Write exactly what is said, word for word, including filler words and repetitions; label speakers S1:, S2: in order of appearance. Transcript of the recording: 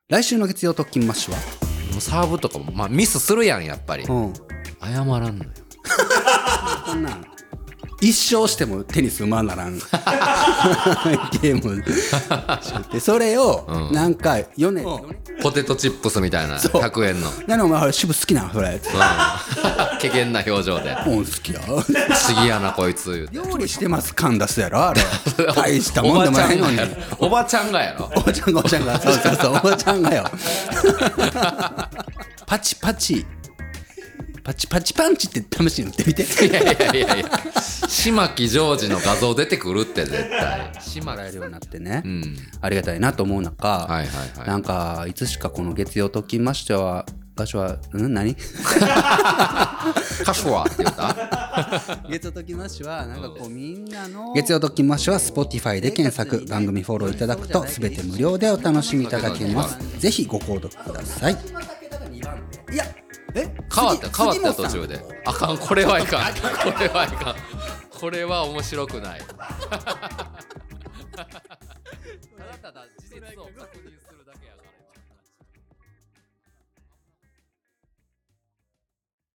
S1: 来週の月曜特勤マッシュは
S2: もうサーブとかも、まあ、ミスするやんやっぱり、うん、謝らんのよ
S1: こんなん一生してもテニスうまならんゲームでそれをなんかよねん、うん、
S2: ポテトチップスみたいなひゃくえんの
S1: なのお前渋好きなそれ、うん、
S2: けげんな表情で
S1: もう好きや不思
S2: 議やなこいつ
S1: 料理してます感出すやろあれ大したもんでもないのに
S2: おばちゃんがやろ
S1: おばちゃんがおばちゃんがそうそうそうおばちゃんがよパチパチパチパチパンチって試しに打ってみて
S2: いやいやいやいや島木ジョージの画像出てくるって絶対
S1: 島がえるようになってね、うん、ありがたいなと思う中、はいはいはい、なんかいつしかこの月曜ときましては場所はん何
S2: 歌手はって言った
S1: 月曜ときましてはなんかこうみんなの月曜ときましては Spotify で検索番組フォローいただくと全て無料でお楽しみいただけます。ぜひご購読ください。いやえ
S2: 変わった変わった途中であかんこれはいかんこれはいかんこれは面白くないただただ事実を確認